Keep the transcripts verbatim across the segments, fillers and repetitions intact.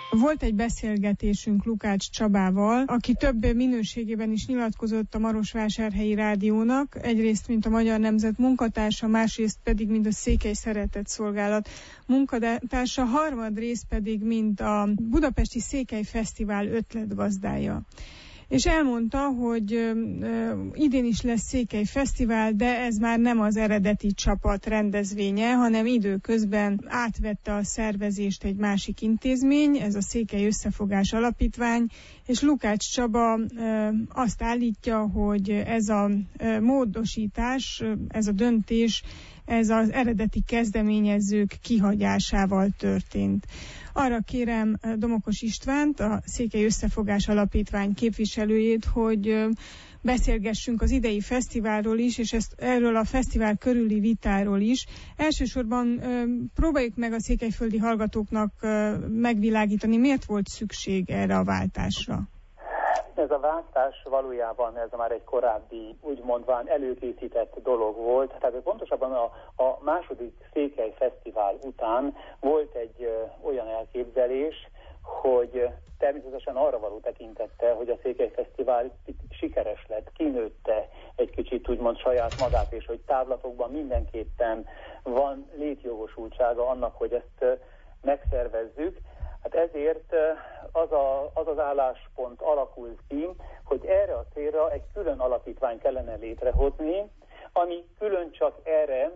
Volt egy beszélgetésünk Lukács Csabával, aki több minőségében is nyilatkozott a Marosvásárhelyi Rádiónak, egyrészt mint a Magyar Nemzet munkatársa, másrészt pedig mint a Székely Szeretetszolgálat munkatársa, harmadrészt pedig mint a Budapesti Székely Fesztivál ötletgazdája. És elmondta, hogy ö, idén is lesz Székely Fesztivál, de ez már nem az eredeti csapat rendezvénye, hanem időközben átvette a szervezést egy másik intézmény, ez a Székely Összefogás Alapítvány, és Lukács Csaba ö, azt állítja, hogy ez a ö, módosítás, ez a döntés, ez az eredeti kezdeményezők kihagyásával történt. Arra kérem Domokos Istvánt, a Székely Összefogás Alapítvány képviselőjét, hogy beszélgessünk az idei fesztiválról is, és ezt, erről a fesztivál körüli vitáról is. Elsősorban próbáljuk meg a székelyföldi hallgatóknak megvilágítani, miért volt szükség erre a váltásra. Ez a váltás valójában ez már egy korábbi, úgymondván előkészített dolog volt. Tehát pontosabban a, a második Székely Fesztivál után volt egy ö, olyan elképzelés, hogy természetesen arra való tekintette, hogy a Székely Fesztivál sikeres lett, kinőtte egy kicsit úgymond saját magát, és hogy távlatokban mindenképpen van létjogosultsága annak, hogy ezt ö, megszervezzük. Hát ezért az, a, az az álláspont alakult ki, hogy erre a célra egy külön alapítvány kellene létrehozni, ami külön csak erre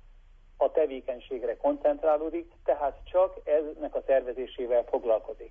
a tevékenységre koncentrálódik, tehát csak ennek a szervezésével foglalkozik.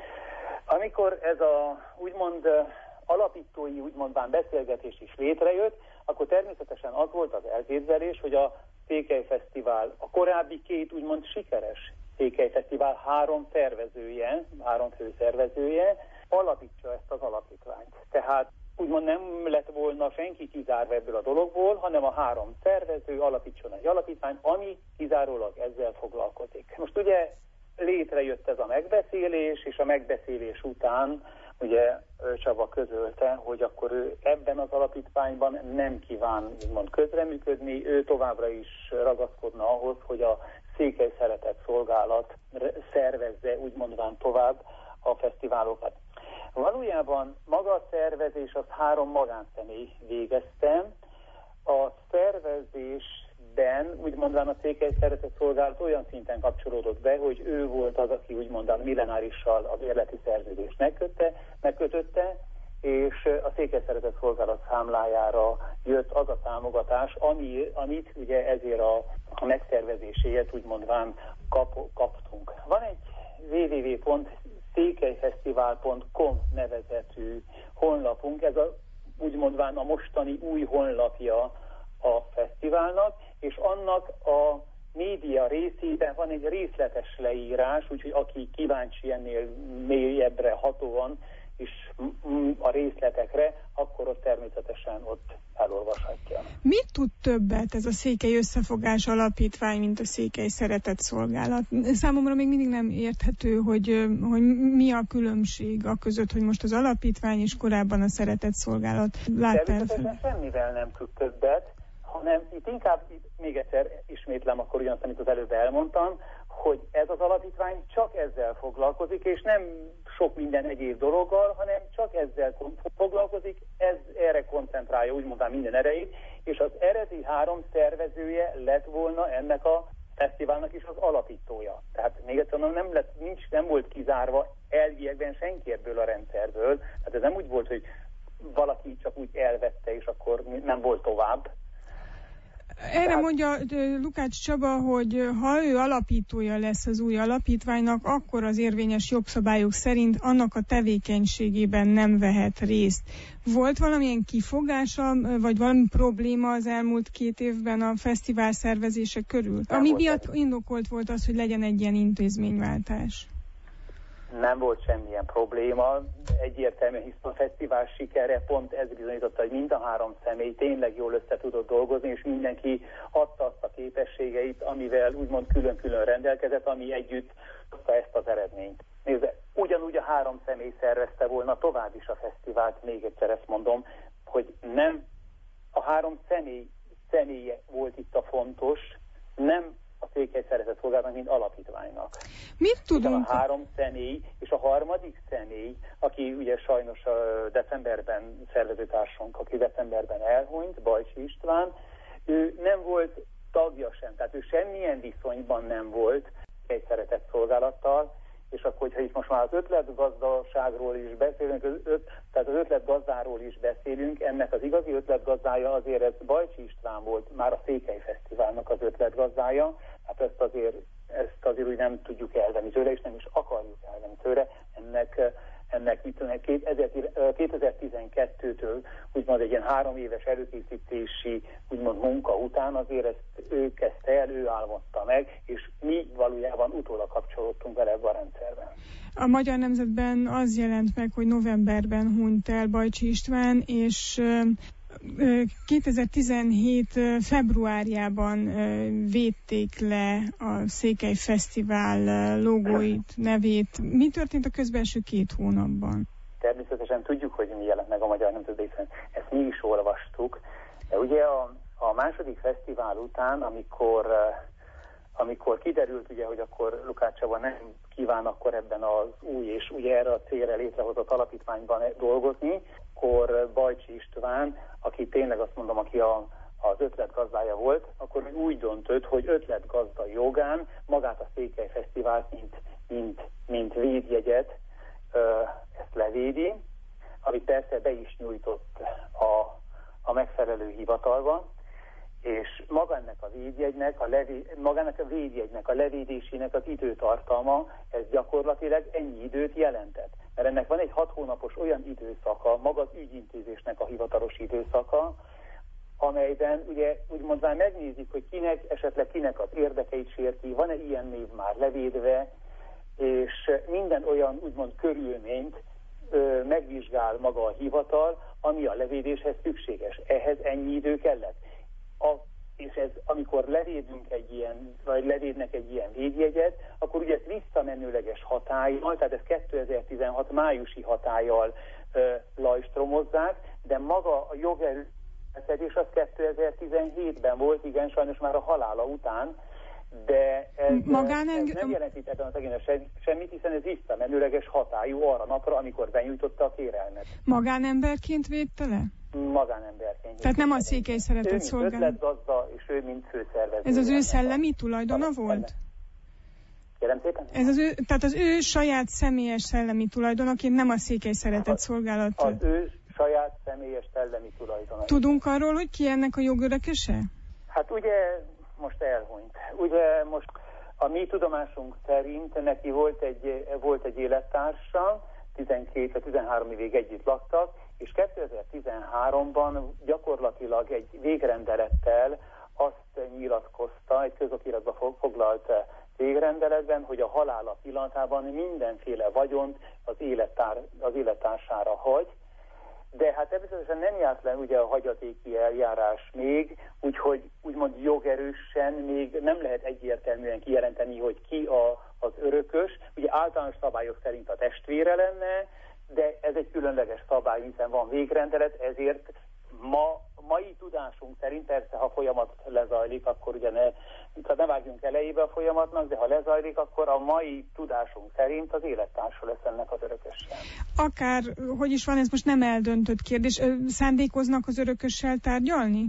Amikor ez a úgymond alapítói, úgymondván beszélgetés is létrejött, akkor természetesen az volt az elképzelés, hogy a Székely Fesztivál, a korábbi két úgymond sikeres Székely Fesztivál három szervezője, három fő szervezője alapítsa ezt az alapítványt. Tehát úgymond nem lett volna senki kizárva ebből a dologból, hanem a három szervező alapítson egy alapítványt, ami kizárólag ezzel foglalkozik. Most ugye létrejött ez a megbeszélés, és a megbeszélés után ugye Csaba közölte, hogy akkor ő ebben az alapítványban nem kíván úgymond közreműködni, ő továbbra is ragaszkodna ahhoz, hogy a Székely Szeretetszolgálat szervezze úgymondván tovább a fesztiválokat. Valójában maga a szervezés az három magánszemély végezte. A szervezésben úgymondván a Székely Szeretetszolgálat olyan szinten kapcsolódott be, hogy ő volt az, aki úgymondán millenárissal a bérleti szerződést megkötte, megkötötte, és a Székely Szeretetszolgálat számlájára jött az a támogatás, ami, amit ugye ezért a, a megszervezéséért úgymondván kap, kaptunk. Van egy double-u double-u double-u pont székelyfesztivál pont com nevezetű honlapunk, ez a úgymondván a mostani új honlapja a fesztiválnak, és annak a média részében van egy részletes leírás, úgyhogy aki kíváncsi ennél mélyebbre hatóan és a részletekre, akkor ott természetesen ott elolvashatja. Mit tud többet ez a Székely Összefogás Alapítvány, mint a Székely Szeretetszolgálat? Számomra még mindig nem érthető, hogy, hogy mi a különbség a között, hogy most az alapítvány és korábban a Szeretetszolgálat látta el. Természetesen semmivel nem tud többet, hanem itt inkább, itt még egyszer ismétlem akkor ugyanazt, amit az előbb elmondtam, hogy ez az alapítvány csak ezzel foglalkozik, és nem sok minden egyéb dologgal, hanem csak ezzel foglalkozik, ez erre koncentrálja úgymond minden erejét, és az eredeti három szervezője lett volna ennek a fesztiválnak is az alapítója. Tehát még egyszer nem, lett, nincs, nem volt kizárva elviekben senki ebből a rendszerből, tehát ez nem úgy volt, hogy valaki csak úgy elvette, és akkor nem volt tovább. Erre mondja Lukács Csaba, hogy ha ő alapítója lesz az új alapítványnak, akkor az érvényes jogszabályok szerint annak a tevékenységében nem vehet részt. Volt valamilyen kifogása, vagy valami probléma az elmúlt két évben a fesztivál szervezése körül? Nem Ami miatt indokolt volt az, hogy legyen egy ilyen intézményváltás? Nem volt semmilyen probléma, egyértelműen, hisz a fesztivál sikere pont ez bizonyította, hogy mind a három személy tényleg jól össze tudott dolgozni, és mindenki adta azt a képességeit, amivel úgymond külön-külön rendelkezett, ami együtt adta ezt az eredményt. Nézd, ugyanúgy a három személy szervezte volna tovább is a fesztivált, még egyszer ezt mondom, hogy nem a három személy személye volt itt a fontos, nem a Székely Szeretett Szolgálatnak, mint alapítványnak. Mit tudunk? A három személy, és a harmadik személy, aki ugye sajnos a decemberben szervezőtársunk, aki decemberben elhunyt, Bajcsi István, ő nem volt tagja sem, tehát ő semmilyen viszonyban nem volt egy szeretett szolgálattal, és akkor, hogyha itt most már az ötletgazdaságról is beszélünk, az öt, tehát az ötletgazdáról is beszélünk, ennek az igazi ötletgazdája azért ez Bajcsi István volt, már a Székely Fesztiválnak az ötletgazdája, hát ezt azért, ezt azért úgy nem tudjuk elvenni tőle, és nem is akarjuk elvenni tőle. Ennek, ennek mit tudom, kétezer-tizenkettőtől úgymond egy ilyen három éves előkészítési úgymond munka után azért ezt ő kezdte el, ő álmodta meg, és mi valójában utólag kapcsolódtunk vele ebben a rendszerben. A Magyar Nemzetben az jelent meg, hogy novemberben hunyt el Bajcsi István, és kétezer-tizenhét februárjában védték le a Székely Fesztivál logóit, nevét. Mi történt a közbelső két hónapban? Természetesen tudjuk, hogy mi jelent meg a Magyar Nemzetben, ezt mi is olvastuk, de ugye a, a második fesztivál után, amikor, amikor kiderült, ugye, hogy akkor Lukács Csaba nem kíván akkor ebben az új és ugye erre a célra létrehozott alapítványban dolgozni, akkor Bajcsi István, aki tényleg azt mondom, aki a, az ötletgazdája volt, akkor úgy döntött, hogy ötletgazda jogán magát a Székely Fesztivált, mint, mint, mint védjegyet ö, ezt levédi, amit persze be is nyújtott a, a megfelelő hivatalba, és maga ennek a védjegynek, a levé, magának a védjegynek, a levédésének az időtartalma, ez gyakorlatilag ennyi időt jelentett. Mert ennek van egy hat hónapos olyan időszaka, maga az ügyintézésnek a hivatalos időszaka, amelyben ugye úgymond már megnézik, hogy kinek, esetleg kinek az érdekeit sérti, van-e ilyen név már levédve, és minden olyan úgymond körülményt ö, megvizsgál maga a hivatal, ami a levédéshez szükséges. Ehhez ennyi idő kellett. A, és ez, amikor levédünk egy ilyen, vagy levédnek egy ilyen védjegyet, akkor ugye ezt visszamenőleges hatállyal, tehát ez kétezer-tizenhat májusi hatállyal ö, lajstromozzák, de maga a jogerő és az kétezer-tizenhétben volt, igen, sajnos már a halála után, de ez, Magáneng... ez nem jelentít ebben a tegének semmit, hiszen ez visszamenőleges hatályú arra napra, amikor benyújtotta a kérelmet. Magánemberként védte le? Magánemberként. Tehát nem a Székely Szeretett Szolgálat. Ő mint ötletgazda, és ő mint főszervező. Ez az ő szellemi tulajdona volt? Kérem szépen? Ez az ő, tehát az ő saját személyes szellemi tulajdonaként, nem a Székely Szeretett Szolgálat. Az ő saját személyes szellemi tulajdona. Tudunk arról, hogy ki ennek a jogörököse? Hát ugye most elhunyt. Ugye most a mi tudomásunk szerint neki volt egy, volt egy élettársa, tizenkét-tizenhárom évig együtt laktak, és kétezer-tizenháromban gyakorlatilag egy végrendelettel azt nyilatkozta, egy közokiratba foglalt végrendeletben, hogy a halála pillanatában mindenféle vagyont az, élettár, az élettársára hagy, de hát természetesen nem járt le ugye a hagyatéki eljárás még, úgyhogy úgymond jogerősen még nem lehet egyértelműen kijelenteni, hogy ki a, az örökös. Ugye általános szabályok szerint a testvére lenne, de ez egy különleges szabály, hiszen van végrendelet, ezért ma, mai tudásunk szerint, persze ha folyamat lezajlik, akkor ugye ne, ne vágjunk elejébe a folyamatnak, de ha lezajlik, akkor a mai tudásunk szerint az élettársa lesz ennek az örökössel. Akár, hogy is van, ez most nem eldöntött kérdés, szándékoznak az örökössel tárgyalni?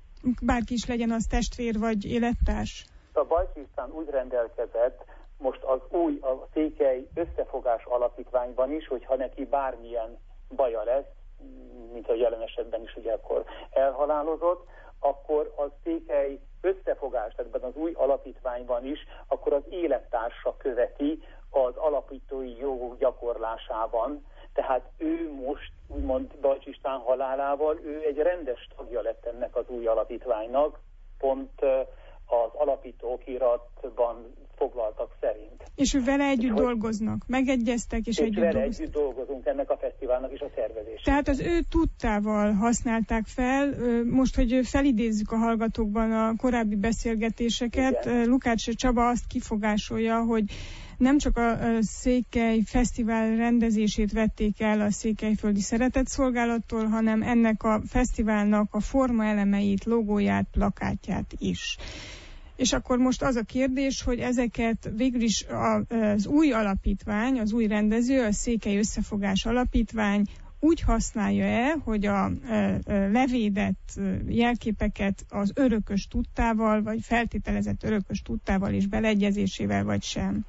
Bárki is legyen az testvér vagy élettárs? A Bajcsi István úgy rendelkezett, most az új, a Székely Összefogás Alapítványban is, hogyha neki bármilyen baja lesz, mint a jelen esetben is ugye akkor elhalálozott, akkor a Székely Összefogás, tehát az új alapítványban is, akkor az élettársa követi az alapítói jogok gyakorlásában. Tehát ő most, úgymond Bajcsi István halálával, ő egy rendes tagja lett ennek az új alapítványnak, pont az alapító okiratban foglaltak szerint. És ő vele együtt hogy, dolgoznak, megegyeztek, és, és együtt vele dolgoztak. együtt dolgozunk ennek a fesztiválnak is a szervezésében. Tehát az ő tudtával használták fel, most, hogy felidézzük a hallgatókban a korábbi beszélgetéseket, igen. Lukács Csaba azt kifogásolja, hogy nem csak a Székely Fesztivál rendezését vették el a Székelyföldi Szeretett Szolgálattól, hanem ennek a fesztiválnak a formaelemeit, logóját, plakátját is. És akkor most az a kérdés, hogy ezeket végül is az új alapítvány, az új rendező, a Székely Összefogás Alapítvány úgy használja-e, hogy a levédett jelképeket az örökös tudtával, vagy feltételezett örökös tudtával és beleegyezésével, vagy sem?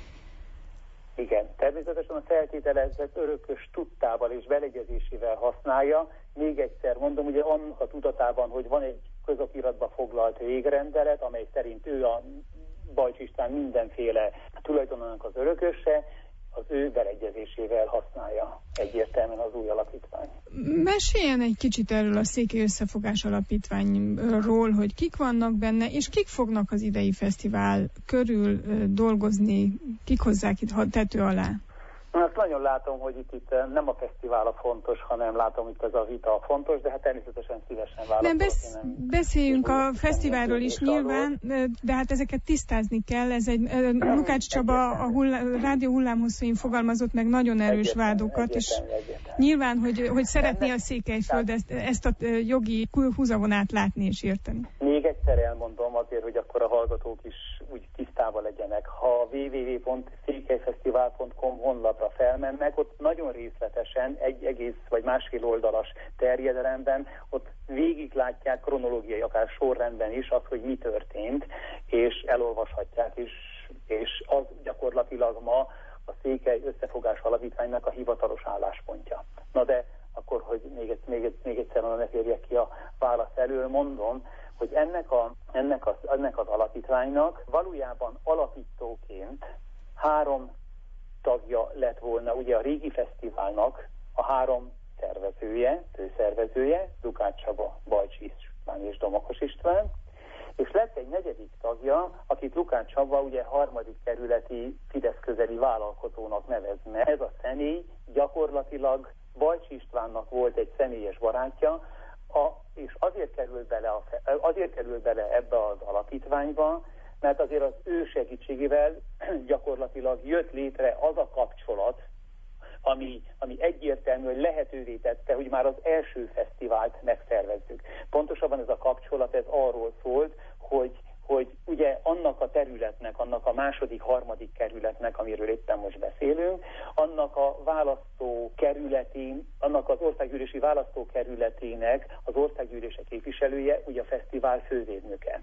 Igen, természetesen a feltételezett örökös tudtával és beleegyezésével használja. Még egyszer mondom, ugye annak a tudatában, hogy van egy közokiratba foglalt végrendelet, amely szerint ő a Bajcs István mindenféle tulajdonának az örököse, az ő beleegyezésével használja egyértelműen az új alapítvány. Meséljen egy kicsit erről a Székely Összefogás Alapítványról, hogy kik vannak benne, és kik fognak az idei fesztivál körül dolgozni, kik hozzák itt tető alá? Azt nagyon látom, hogy itt, itt nem a fesztivál a fontos, hanem látom, hogy ez a vita a fontos, de hát természetesen szívesen válaszolok. Nem, besz, nem beszéljünk a fesztiválról is nyilván, de hát ezeket tisztázni kell. Ez egy Lukács Csaba a hullá, rádió hullámhosszúin fogalmazott meg nagyon erős egyetlen, vádokat, egyetlen, és egyetlen. Nyilván, hogy, hogy szeretné a Székelyföld ezt, ezt a jogi húzavonát látni és érteni. Még egyszer elmondom azért, hogy akkor a hallgatók is úgy tisztában legyenek. Ha double-u double-u double-u pont székelyfesztivál pont com honlapra felmennek, ott nagyon részletesen, egy egész vagy másfél oldalas terjedelemben, ott végig látják kronológiai, akár sorrendben is azt, hogy mi történt, és elolvashatják is, és az gyakorlatilag ma a Székely Összefogás Alapítványnak a hivatalos álláspontja. Na de akkor, hogy még, még, még egyszer ne férjek ki a válasz elől, mondom, hogy ennek, a, ennek, az, ennek az alapítványnak valójában alapítóként három tagja lett volna, ugye a régi fesztiválnak a három szervezője, főszervezője, Lukács Csaba, Bajcs István és Domokos István, és lett egy negyedik tagja, akit Lukács Csaba ugye harmadik kerületi Fidesz közeli vállalkozónak nevez meg. Ez a személy gyakorlatilag Bajcs Istvánnak volt egy személyes barátja, a, és azért került, bele a, azért került bele ebbe az alapítványba, mert azért az ő segítségével gyakorlatilag jött létre az a kapcsolat, ami, ami egyértelműen lehetővé tette, hogy már az első fesztivált megszervezzük. Pontosabban ez a kapcsolat, ez arról szólt, hogy, hogy ugye annak a területnek, annak a második, harmadik kerületnek, amiről éppen most beszélünk, annak a választókerületén, annak az országgyűlési választókerületének az országgyűlése képviselője, ugye a fesztivál fővédnöke.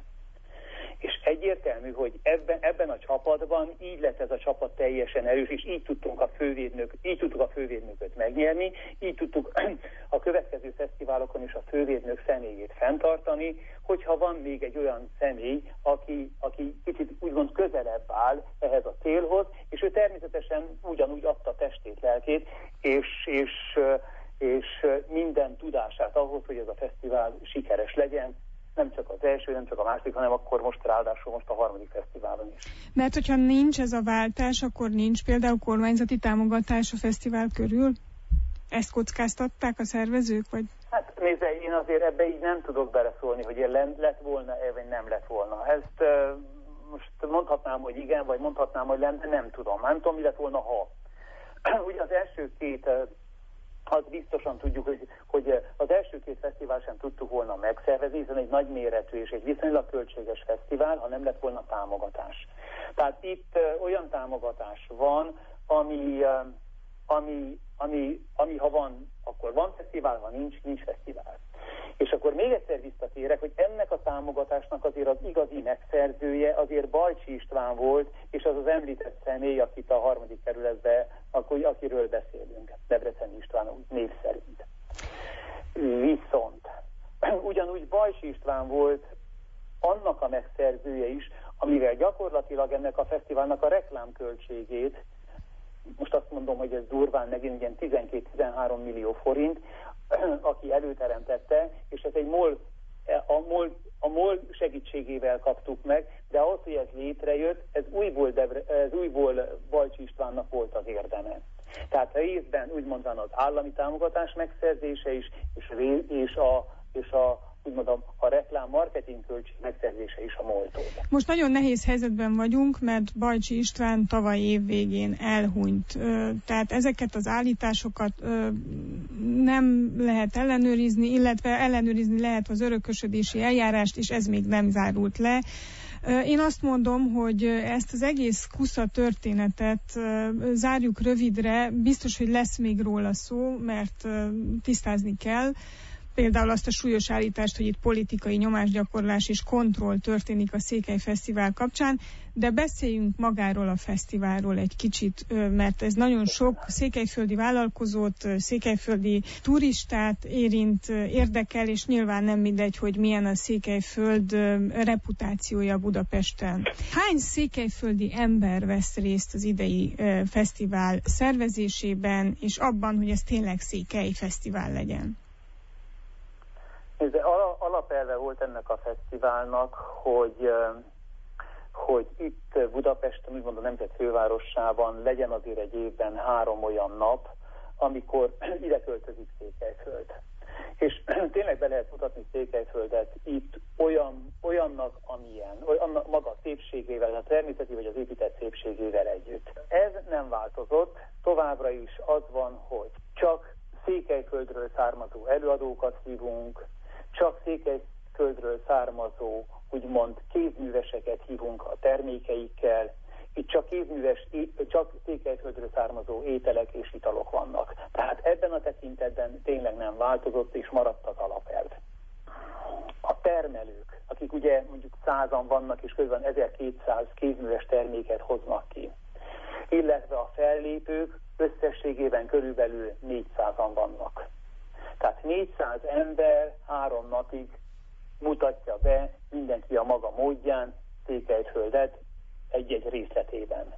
És egyértelmű, hogy ebben, ebben a csapatban így lett ez a csapat teljesen erős, és így tudtunk a fővédnök, így tudtuk a fővédnököt megnyerni, így tudtuk a következő fesztiválokon is a fővédnök személyét fenntartani, hogyha van még egy olyan személy, aki, aki kicsit úgymond közelebb áll ehhez a célhoz, és ő természetesen ugyanúgy adta testét, lelkét, és, és, és minden tudását ahhoz, hogy ez a fesztivál sikeres legyen, nem csak az első, nem csak a második, hanem akkor most ráadásul most a harmadik fesztiválon is. Mert hogyha nincs ez a váltás, akkor nincs például kormányzati támogatás a fesztivál körül? Ezt kockáztatták a szervezők, vagy? Hát nézze, én azért ebbe így nem tudok beleszólni, hogy lett volna-e, vagy nem lett volna. Ezt uh, most mondhatnám, hogy igen, vagy mondhatnám, hogy nem, de nem tudom. Nem tudom, mi lett volna, ha. Ugye az első két... Uh, az biztosan tudjuk, hogy, hogy az első két fesztivál sem tudtuk volna megszervezni, hiszen egy nagyméretű és egy viszonylag költséges fesztivál, ha nem lett volna támogatás. Tehát itt uh, olyan támogatás van, ami, uh, ami, ami, ami ha van, akkor van fesztivál, ha nincs, nincs fesztivál. És akkor még egyszer visszatérek, hogy ennek a támogatásnak azért az igazi megszerzője azért Bajcsi István volt, és az az említett személy, akit a harmadik kerületben, akiről beszélünk, Debreceni István név szerint. Viszont ugyanúgy Bajcsi István volt annak a megszerzője is, amivel gyakorlatilag ennek a fesztiválnak a reklámköltségét, most azt mondom, hogy ez durván megint ilyen tizenkét-tizenhárom millió forint, aki előteremtette, és ez egy MOL, a MOL, a MOL segítségével kaptuk meg, de ahhoz, hogy ez létrejött, ez újból, Debre, ez újból Bajcsi Istvánnak volt az érdeme. Tehát részben úgymond van az állami támogatás megszerzése is, és, és a, és a úgymondom, a reklám marketing költség megszerzése is a MOL-tól. Most nagyon nehéz helyzetben vagyunk, mert Bajcsi István tavaly év végén elhunyt. Tehát ezeket az állításokat nem lehet ellenőrizni, illetve ellenőrizni lehet az örökösödési eljárást, és ez még nem zárult le. Én azt mondom, hogy ezt az egész kusza történetet zárjuk rövidre, biztos, hogy lesz még róla szó, mert tisztázni kell. Például azt a súlyos állítást, hogy itt politikai nyomásgyakorlás és kontroll történik a Székely Fesztivál kapcsán, de beszéljünk magáról a fesztiválról egy kicsit, mert ez nagyon sok székelyföldi vállalkozót, székelyföldi turistát érint, érdekel, és nyilván nem mindegy, hogy milyen a Székelyföld reputációja Budapesten. Hány székelyföldi ember vesz részt az idei fesztivál szervezésében, és abban, hogy ez tényleg Székely Fesztivál legyen? Ez alapelve volt ennek a fesztiválnak, hogy, hogy itt Budapesten, úgymond a nemzet fővárosában legyen azért egy évben három olyan nap, amikor ide költözik Székelyföld. És tényleg be lehet mutatni Székelyföldet itt olyan, olyannak, amilyen, olyan maga a szépségével, a természeti vagy az épített szépségével együtt. Ez nem változott, továbbra is az van, hogy csak Székelyföldről származó előadókat hívunk, csak Székelyföldről származó, úgymond kézműveseket hívunk a termékeikkel, itt csak kézműves, csak Székelyföldről származó ételek és italok vannak. Tehát ebben a tekintetben tényleg nem változott, és maradt az alapelv. A termelők, akik ugye mondjuk százan vannak, és közben ezerkétszáz kézműves terméket hoznak ki, illetve a fellépők összességében körülbelül négyszázan vannak. Tehát négyszáz ember három napig mutatja be mindenki a maga módján Székelyföldet egy-egy részletében.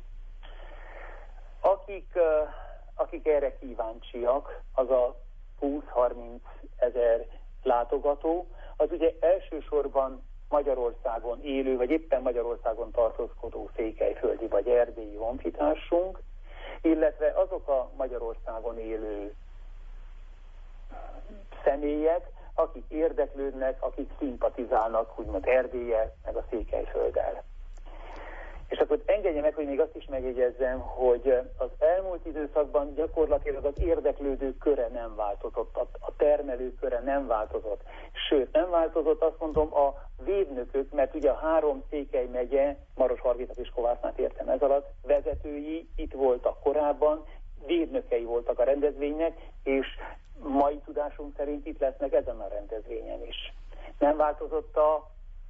Akik, akik erre kíváncsiak, az a húsz-harminc ezer látogató, az ugye elsősorban Magyarországon élő, vagy éppen Magyarországon tartózkodó székelyföldi vagy erdélyi honfitársunk, illetve azok a Magyarországon élő személyek, akik érdeklődnek, akik szimpatizálnak, úgymond Erdéllyel, meg a Székelyfölddel. És akkor engedje meg, hogy még azt is megjegyezzem, hogy az elmúlt időszakban gyakorlatilag az érdeklődők köre nem változott, a termelők köre nem változott. Sőt, nem változott, azt mondom, a védnökök, mert ugye a három Székely megye, Maroshargitat és Kovásznát értem ez alatt, vezetői itt voltak korábban, védnökei voltak a rendezvénynek, és mai tudásunk szerint itt lesznek ezen a rendezvényen is. Nem változott a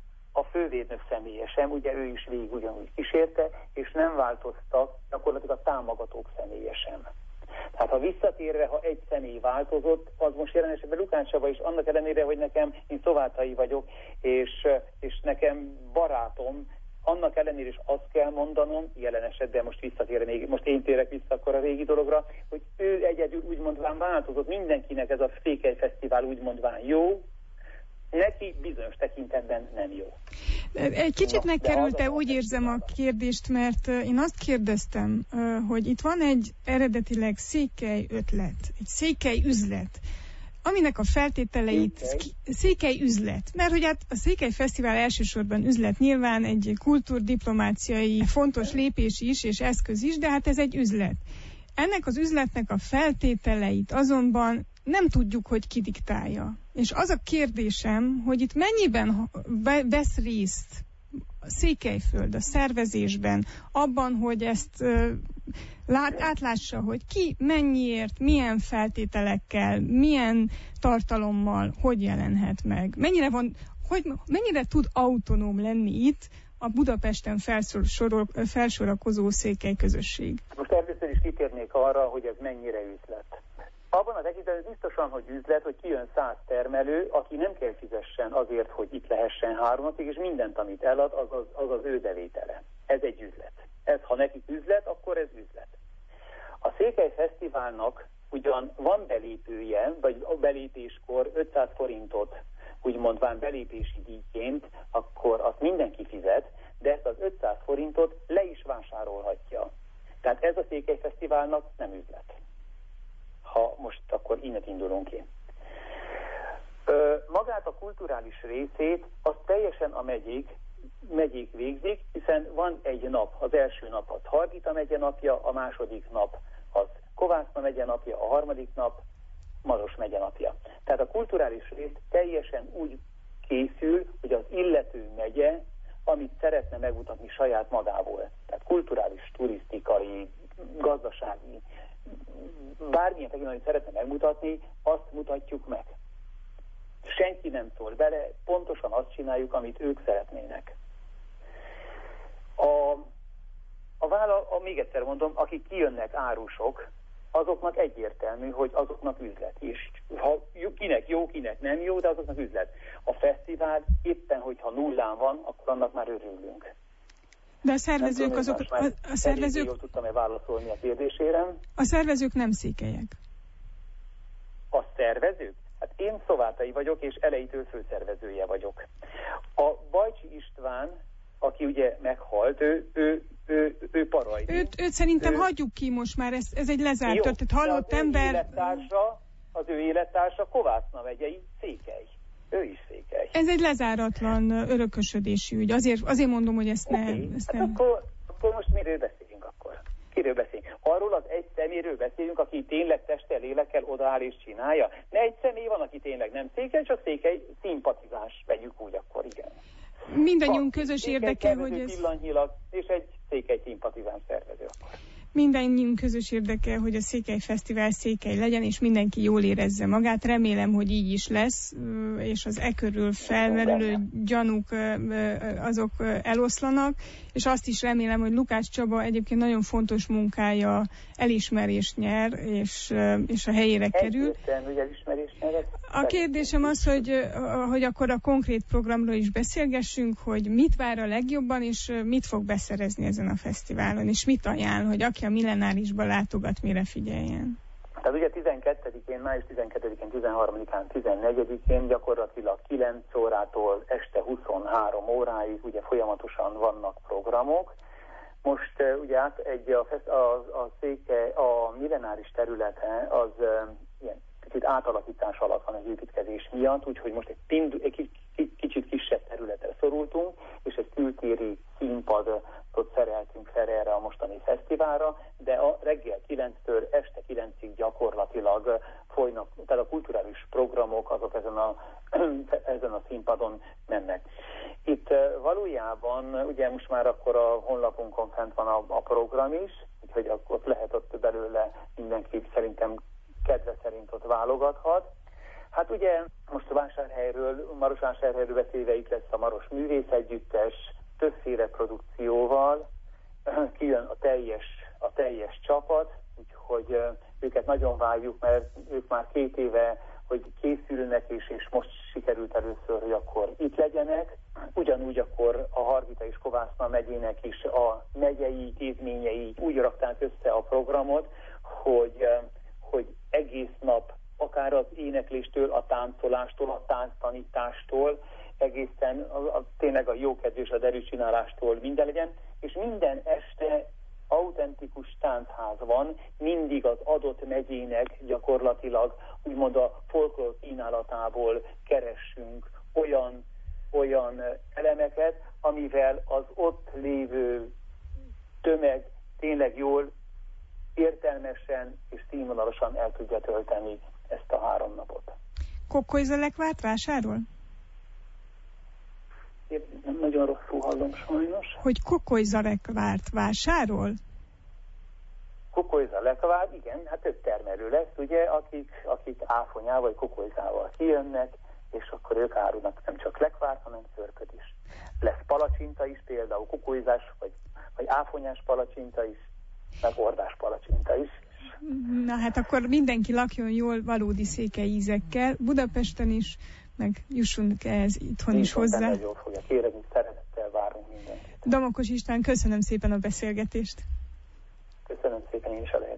a fővédnök személye sem, ugye ő is végig ugyanúgy kísérte, és nem változtak gyakorlatilag a támogatók személye sem. Tehát ha visszatérve, ha egy személy változott, az most jelen esetben Lukács Csaba is, annak ellenére, hogy nekem, én szovátai vagyok, és, és nekem barátom, annak ellenére is azt kell mondanom, jelen esetben most visszatérve, még, most én térek vissza akkor a régi dologra, hogy ő egyedül úgymondván változott, mindenkinek ez a Székely Fesztivál úgymondván jó, neki bizonyos tekintetben nem jó. Egy kicsit megkerülte, úgy érzem a kérdést, mert én azt kérdeztem, hogy itt van egy eredetileg székely ötlet, egy székely üzlet, aminek a feltételeit székely, székely üzlet. Mert hogy hát a Székely Fesztivál elsősorban üzlet, nyilván egy kultúrdiplomáciai fontos lépés is, és eszköz is, de hát ez egy üzlet. Ennek az üzletnek a feltételeit azonban nem tudjuk, hogy ki diktálja. És az a kérdésem, hogy itt mennyiben vesz részt a Székelyföld a szervezésben, abban, hogy ezt uh, lát, átlássa, hogy ki mennyiért, milyen feltételekkel, milyen tartalommal, hogy jelenhet meg. Mennyire, van, hogy, mennyire tud autonóm lenni itt a Budapesten felsorol, felsorakozó székely közösség? Most először is kitérnék arra, hogy ez mennyire üzlet. Abban az tekintetben biztosan, hogy üzlet, hogy kijön száz termelő, aki nem kell fizessen azért, hogy itt lehessen három napig, és mindent, amit elad, az az, az az ő bevétele. Ez egy üzlet. Ez, ha nekik üzlet, akkor ez üzlet. A Székely Fesztiválnak ugyan van belépője, vagy a belépéskor ötszáz forintot úgymondván belépési díjként, akkor azt mindenki fizet, de ezt az ötszáz forintot le is vásárolhatja. Tehát ez a Székely Fesztiválnak nem üzlet. Ha most akkor innen indulunk ki. Ö, magát a kulturális részét, azt teljesen a megyék, megyék végzik, hiszen van egy nap, az első nap az Hargita megye napja, a második nap az Kovászna megye napja, a harmadik nap Maros megye napja. Tehát a kulturális rész teljesen úgy készül, hogy az illető megye amit szeretne megmutatni saját magából. Tehát kulturális, turisztikai, gazdasági, bármilyen tekintetben, amit szeretne megmutatni, azt mutatjuk meg. Senki nem szól bele, pontosan azt csináljuk, amit ők szeretnének. A, a vállal, a, még egyszer mondom, akik kijönnek árusok, azoknak egyértelmű, hogy azoknak üzlet. És ha kinek jó, kinek nem jó, de azoknak üzlet. A fesztivál éppen, hogyha nullán van, akkor annak már örülünk. De a szervezők tudom, azok... A, a szervezők... Jól tudtam-e válaszolni a kérdésére? A szervezők nem székelyek. A szervezők? Hát én Szovátai vagyok, és elejétől főszervezője vagyok. A Bajcsi István, aki ugye meghalt, ő, ő, ő, ő parajdi. Őt, őt szerintem ő... hagyjuk ki most már, ez, ez egy lezárt jó, történet. Halott az ember... Ő élettársa, az ő élettársa Kovászna megyei Székely. Ő is Székely. Ez egy lezáratlan örökösödési ügy. Azért, azért mondom, hogy ezt okay. nem... Ezt hát nem... Akkor, akkor most miről beszélünk akkor? Kiről beszélünk? Arról az egy szeméről beszélünk, aki tényleg testtel, lélekkel odaáll és csinálja? Ne egy személy van, aki tényleg nem Székely, csak Székely szimpatizás, vegyük úgy akkor, igen. Mindannyiunk közös érdeke, hogy ez... Pillanatnyilag, és egy Székely szimpatizáns szervező akkor. Mindannyiunk közös érdeke, hogy a Székely Fesztivál Székely legyen, és mindenki jól érezze magát. Remélem, hogy így is lesz, és az e körül felmerülő gyanúk azok eloszlanak, és azt is remélem, hogy Lukács Csaba egyébként nagyon fontos munkája elismerést nyer, és, és a helyére kerül. A kérdésem az, hogy, hogy akkor a konkrét programról is beszélgessünk, hogy mit vár a legjobban, és mit fog beszerezni ezen a fesztiválon, és mit ajánl, hogy aki a Millenárisba látogat, mire figyeljen. Tehát ugye tizenkettedikén, május tizenkettedikén, tizenharmadikán, tizennegyedikén gyakorlatilag kilenc órától este huszonhárom óráig ugye folyamatosan vannak programok. Most uh, ugye át egy a, a, a széke, a millenáris területe az uh, ilyen kicsit átalakítás alatt van az építkezés miatt, úgyhogy most egy, pindu, egy kicsit kisebb területre szorultunk, és egy kültéri színpadot szereltünk fel erre a mostani fesztiválra, de a reggel kilenctől este kilencig gyakorlatilag folynak, tehát a kulturális programok azok ezen a, ezen a színpadon mennek. Itt valójában ugye most már akkor a honlapunkon fent van a, a program is, úgyhogy ott lehet ott belőle mindenki szerintem kedve szerint ott válogathat. Hát ugye most a Vásárhelyről, Marosvásárhelyről beszélve itt lesz a Maros Művészegyüttes, többféle produkcióval, kijön a teljes, a teljes csapat, úgyhogy őket nagyon várjuk, mert ők már két éve, hogy készülnek, és, és most sikerült először, hogy akkor itt legyenek. Ugyanúgy akkor a Hargita és Kovászna megyének is a megyei intézményei úgy rakták össze a programot, hogy, hogy egész nap akár az énekléstől, a táncolástól, a tánctanítástól, egészen a, a, tényleg a jókedvű és a derűcsinálástól minden legyen, és minden este autentikus táncház van, mindig az adott megyének gyakorlatilag úgymond a folklór kínálatából keressünk olyan, olyan elemeket, amivel az ott lévő tömeg tényleg jól, értelmesen és színvonalasan el tudja tölteni ezt a három napot. Kokkolyzalekvárt vásárol? Én nem nagyon rosszul hallom sajnos. Hogy Kokkolyzalekvárt vásárol? Kokkolyzalekvár, igen, hát több termelő lesz, ugye, akik, akik áfonyával vagy kokolyzával kijönnek, és akkor ők árulnak nem csak lekvárt, hanem szörköt is. Lesz palacsinta is, például kokolyzás, vagy, vagy áfonyás palacsinta is, meg ordás palacsinta is. Na hát akkor mindenki lakjon jól valódi székely ízekkel, Budapesten is, meg jussunk ehhez itthon is hozzá. Nagyon jól fogja kérni, szeretettel várunk mindenkit. Domokos István, köszönöm szépen a beszélgetést. Köszönöm szépen én is a lehetőséget.